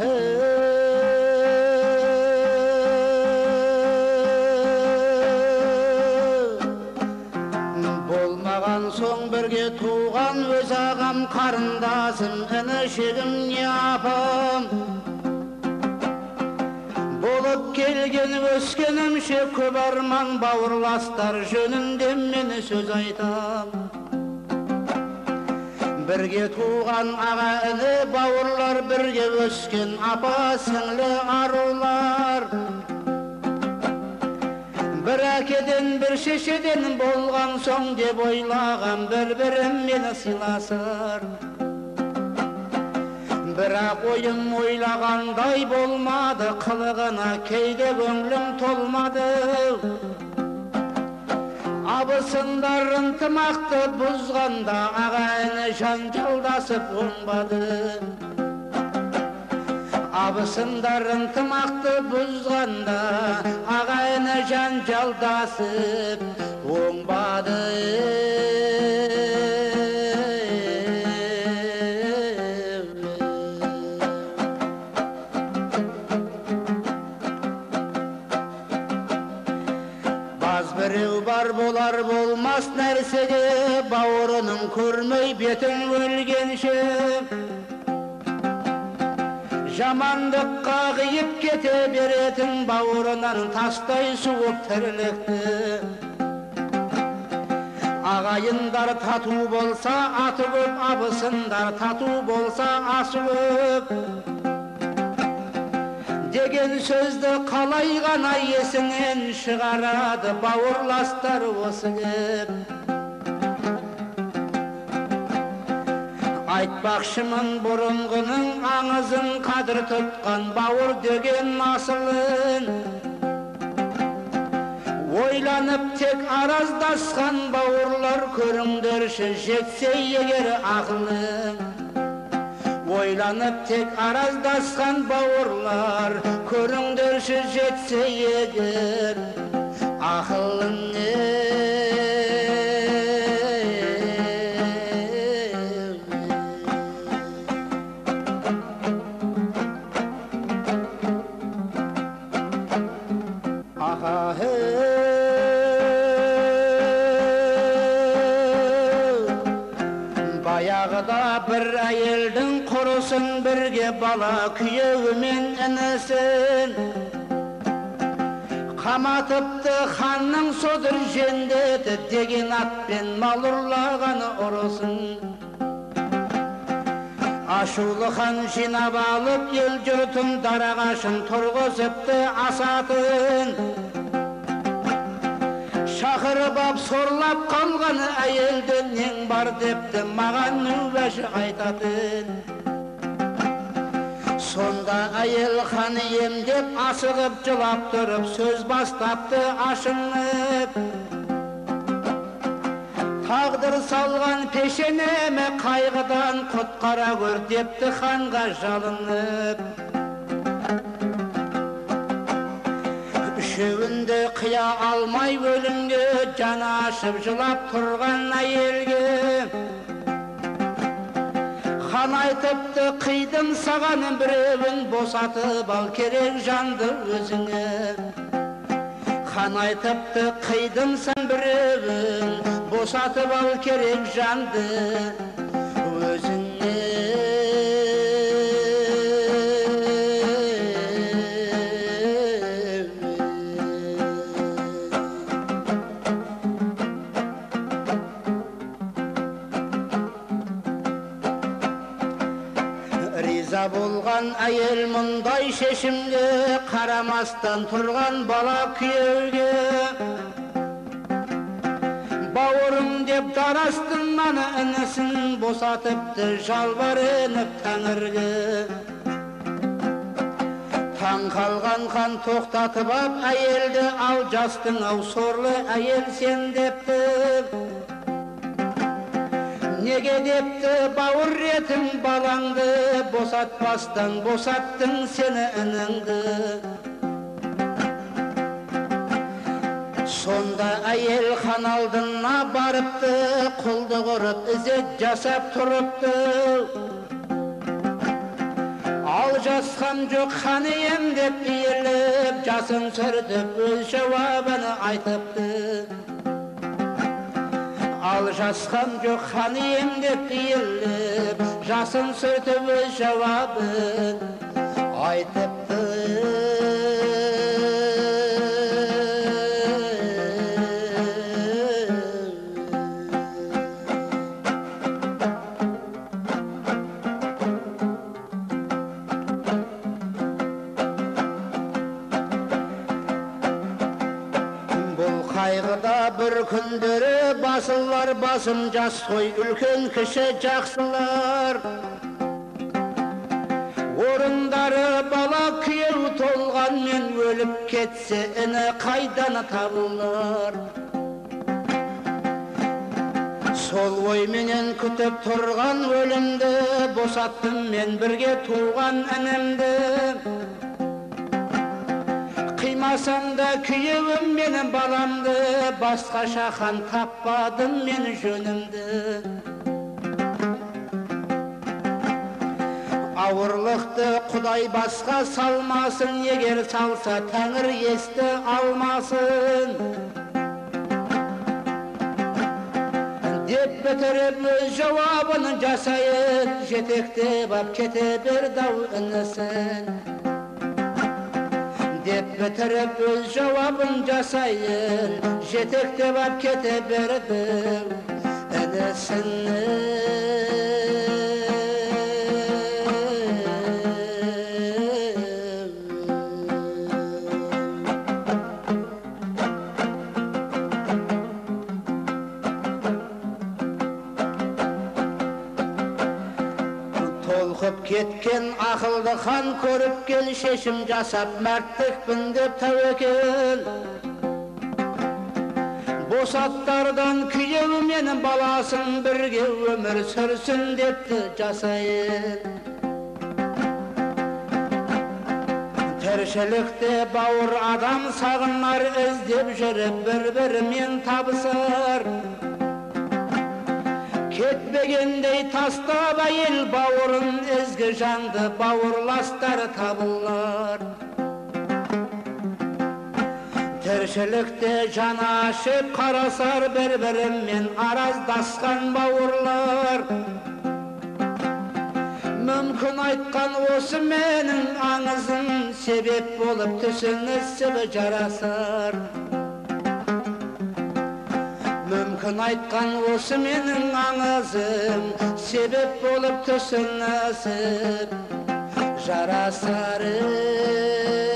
Болмаған соң бірге туған өз ағам қарындасым інішегім не апам болып келген өскенімше көп арман бауырластар жөнінде мен сөз айтам бірге туған аға іні бауырлар бірге өскен апа сіңлі арулар бір әкеден бір шешеден болған соң деп ойлаған бір-бірім мені сыйласыр бірақ ойым ойлағандай болмады қылығына кейде көңілім толмады абысындар ынтымақты бұзғанда аға іні жанжалдасып оңбады абысындар ынтымақты бұзғанда аға іні жанжалдасып оңбады біреу бар болар болмас нәрседе бауырының көрмей бетін өлгенше жамандыққа қиып кете беретін бауырынан тастай суып тірлікті ағайындар тату болса аты көп абысындар тату болса асы көп деген сөзді қалай ғана есінен шығарады бауырластар осы кеп айтпақшымын бұрынғының аңызын қадір тұтқан бауыр деген асылын ойланып тек араздасқан бауырлар көріңдерші жетсе егер ақылың ойланып тек араздасқан бауырлар көріңдерші жетсе егер ақылың баяғыда бір әйелдің құрысын бірге бала күйеуі мен інісін қаматыпты ханның содыр жендеті деген атпен мал ұрлағаны ұрысын ашулы хан жинап алып ел жұртын дарағашын тұрғызыпты асатын шақырып ап сорлап қалған әйелден нең бар депті маған уәж айтатын сонда әйел хан емдеп асығып жылап тұрып сөз бастапты ашынып тағдыр салған пешенеме қайғыдан құтқара көр депті ханға жалынып үшеуінде қия алмай өлімге жаны ашып жылап тұрған әйелге хан айтыпты қидым саған біреуін босатып ал керек жанды өзіңе хан айтыпты қидым сан біреуін босатып ал керек жанды өзіңе риза болған әйел мұндай шешімге қарамастан тұрған бала күйеуге бауырым деп дарастынан інісін босатыпты жалбарынып тәңірге таң қалған хан тоқтатып ап әйелді ал жастың ау сорлы әйел сен депті неге депті бауыр ретің балаңды босатпастан босаттың сені ініңді сонда әйел хан алдына барыпты құлдық ұрып ізет жасап тұрыпты Ал жасқам жоқ ханием деп иіліп, жасын сүртіп өз жауабын айтыпты. Ал жасқам жоқ ханием деп иіліп, жасын сүртіп өз жауабын айтыпты. Қайғыда бір күндері басылар басым жас қой, үлкен кіші жақсылар. Орындары бала күйеу толған мен өліп кетсе, іні қайдан табылар? Сол ойменен күтіп тұрған өлімді, босаттым мен бірге туған інімді. Қимасам да күйеуім менің баламды, басқа шахан таппадым мен жөнімді. Ауырлықты Құдай басқа салмасын, егер салса Тәңір есті алмасын. Деп бітіріп өз жауабын жасайын, жетектеп ап кете берді ау інісін. Деп бітіріп өз жауабын жасайын, жетектеп ап кете берді інісін. Толқып кеткен ақылды хан көріп кел, шешім жасап мәрттікпін деп тәуекел. Босаттардан күйеуі менің баласын, бірге өмір сүрсін депті жасайын. Тіршілікте бауыр адам сағынар, іздеп жүріп бір-бірімен табысар. Кетпегендей тастап әйел бауырын, ізгі жанды бауырластар табылар. Тіршілікте жаны ашып қарасар, бір-бірімен араздасқан бауырлар. Мүмкін айтқан осы менің аңызым, себеп болып түсінісіп жарасар. Мүмкін айтқан осы менің аңызым, себеп болып түсінісіп жарасар.